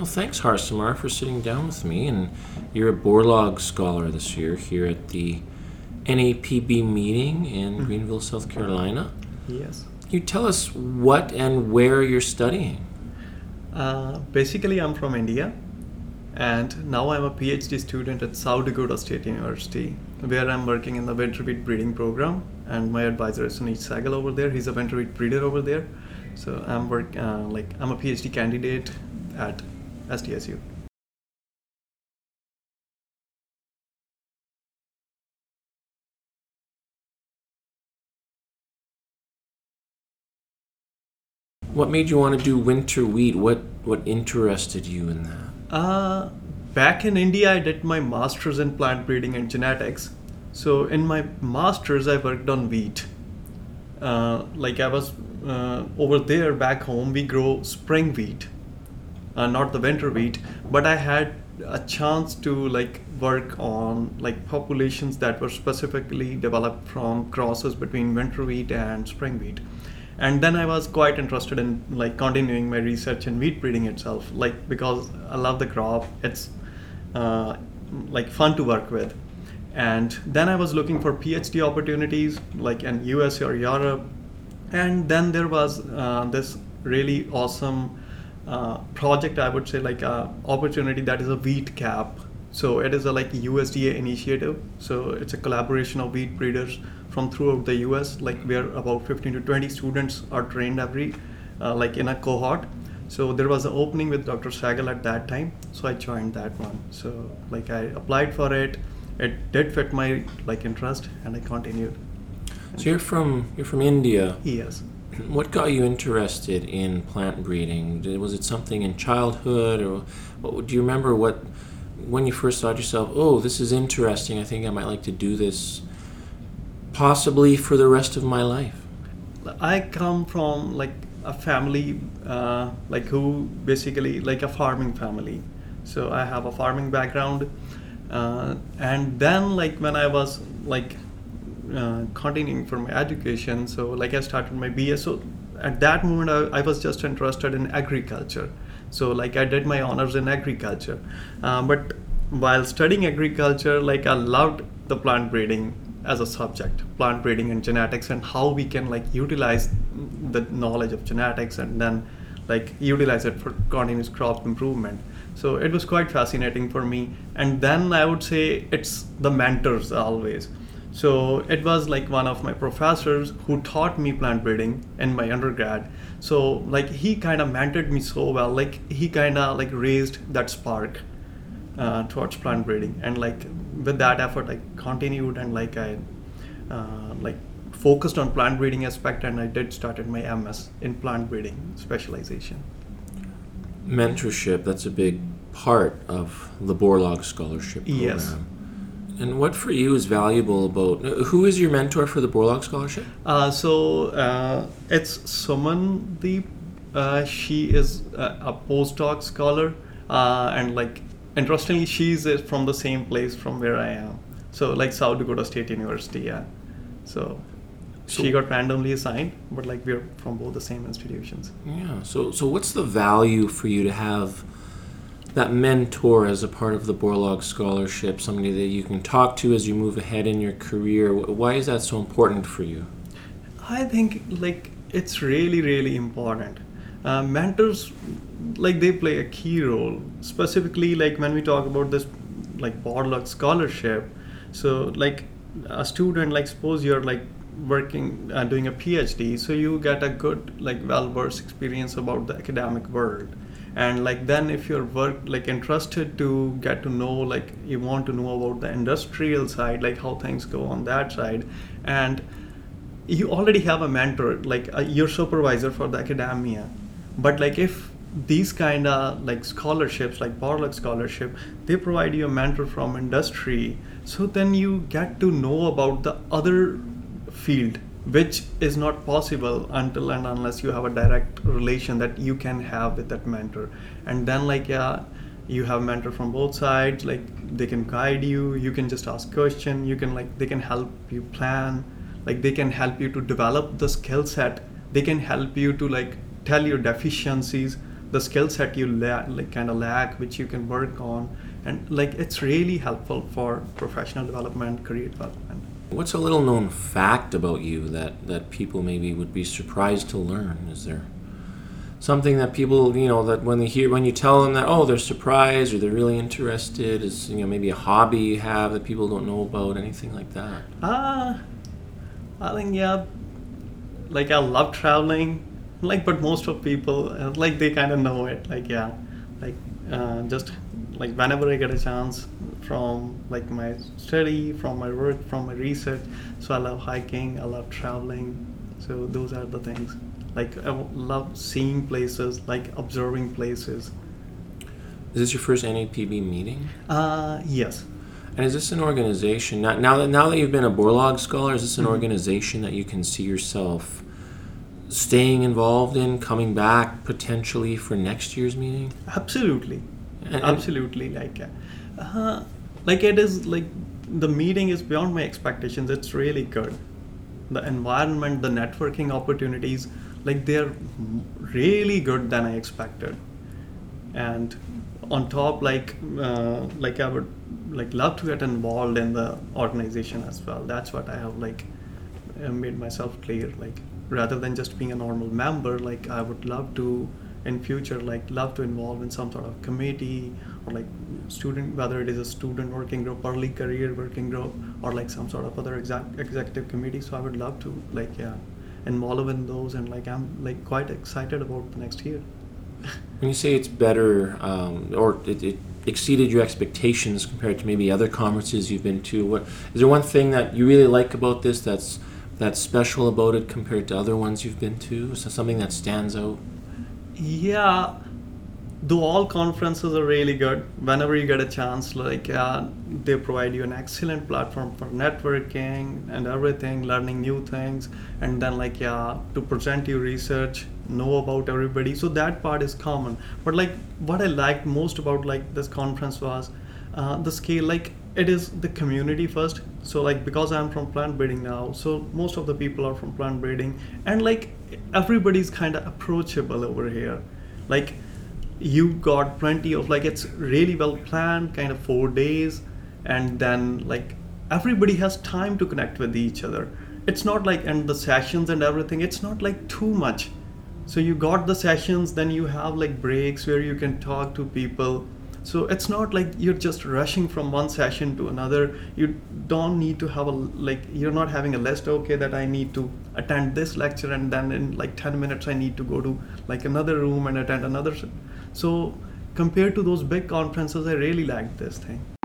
Well, thanks, Harsimar, for sitting down with me. And you're a Borlaug Scholar this year here at the NAPB meeting in Greenville, South Carolina. Yes. Can you tell us what and where you're studying? Basically, I'm from India, and now I'm a PhD student at South Dakota State University, where I'm working in the winter wheat breeding program. And my advisor is Sunit Sagal over there. He's a winter wheat breeder over there. So I'm a PhD candidate at SDSU. What made you want to do winter wheat? What interested you in that? Back in India, I did my master's in plant breeding and genetics. So in my master's, I worked on wheat. I was over there back home, we grow spring wheat, not the winter wheat. But I had a chance to work on populations that were specifically developed from crosses between winter wheat and spring wheat. And then I was quite interested in continuing my research in wheat breeding itself, because I love the crop. It's fun to work with. And then I was looking for PhD opportunities in US or Europe. And then there was this really awesome project, I would say, opportunity that is a wheat cap. So it is a USDA initiative. So it's a collaboration of wheat breeders from throughout the US, where about 15 to 20 students are trained every in a cohort. So there was an opening with Dr. Sagal at that time. So I joined that one. So I applied for it. It did fit my interest, and I continued. So you're from India. Yes. What got you interested in plant breeding? Was it something in childhood, or do you remember when you first thought to yourself, "Oh, this is interesting. I think I might like to do this, possibly for the rest of my life"? I come from a family who basically a farming family. So I have a farming background. And then when I was continuing for my education, so I started my BS. So at that moment I was just interested in agriculture. So I did my honors in agriculture. But while studying agriculture, I loved the plant breeding as a subject, plant breeding and genetics, and how we can utilize the knowledge of genetics and then utilize it for continuous crop improvement. So it was quite fascinating for me. And then I would say it's the mentors always. So it was one of my professors who taught me plant breeding in my undergrad. So he kind of mentored me so well. He kind of raised that spark towards plant breeding. And with that effort, I continued, and I focused on plant breeding aspect, and I did started my MS in plant breeding specialization. Mentorship, that's a big part of the Borlaug Scholarship program. Yes. And what for you is valuable about, who is your mentor for the Borlaug Scholarship? It's Sumandeep. She is a postdoc scholar, and interestingly, she's from the same place from where I am. So South Dakota State University, yeah. So she got randomly assigned, but we're from both the same institutions. Yeah. So what's the value for you to have that mentor as a part of the Borlaug Scholarship, somebody that you can talk to as you move ahead in your career? Why is that so important for you? I think it's really, really important. Mentors, they play a key role, specifically when we talk about this Borlaug Scholarship. So a student, suppose you're working, doing a PhD, so you get a good well-versed experience about the academic world. And then if you're interested to get to know, you want to know about the industrial side, how things go on that side, and you already have a mentor, your supervisor for the academia. But if these kind of scholarships, Borlaug Scholarship, they provide you a mentor from industry, so then you get to know about the other field, which is not possible until and unless you have a direct relation that you can have with that mentor. And then you have mentor from both sides, they can guide you, you can just ask question, you can they can help you plan, they can help you to develop the skill set, they can help you to tell your deficiencies. the skill set you like kind of lack, which you can work on, and like it's really helpful for professional development, career development. What's a little known fact about you that people maybe would be surprised to learn? Is there something that people, that when you tell them that, oh, they're surprised or they're really interested, is, maybe a hobby you have that people don't know about, anything like that? I think, yeah, like I love traveling, like, but most of people, like, they kind of know it, like, yeah, like, just like whenever I get a chance from like my study, from my work, from my research. So I love hiking, I love traveling. So those are the things. Like I love seeing places, like observing places. Is this your first NAPB meeting? Yes. And is this an organization, now that you've been a Borlaug Scholar, is this an organization that you can see yourself staying involved in, coming back potentially for next year's meeting? Absolutely. And Absolutely. Like it is like the meeting is beyond my expectations. It's really good. The environment, the networking opportunities, like they're really good than I expected. And on top, like I would like love to get involved in the organization as well. That's what I have like made myself clear. Like rather than just being a normal member, like I would love to in future like love to involve in some sort of committee or like student, whether it is a student working group, early career working group, or like some sort of other executive committee. So I would love to like involve in those, and like I'm like quite excited about the next year. when you say it's better, or it exceeded your expectations compared to maybe other conferences you've been to, what is there one thing that you really like about this that's special about it compared to other ones you've been to? So something that stands out? Yeah, though all conferences are really good, whenever you get a chance, like they provide you an excellent platform for networking and everything, learning new things, and then like to present your research, know about everybody. So that part is common. But like what I liked most about like this conference was the scale. Like it is the community first. So like because I'm from plant breeding now, so most of the people are from plant breeding, and like everybody's kind of approachable over here. Like you got plenty of like it's really well planned, kind of 4 days, and then like everybody has time to connect with each other. It's not like, and the sessions and everything, it's not like too much. So you got the sessions, then you have like breaks where you can talk to people. So it's not like you're just rushing from one session to another. You don't need to have you're not having a list, okay, that I need to attend this lecture and then in like 10 minutes I need to go to like another room and attend another. So compared to those big conferences, I really liked this thing.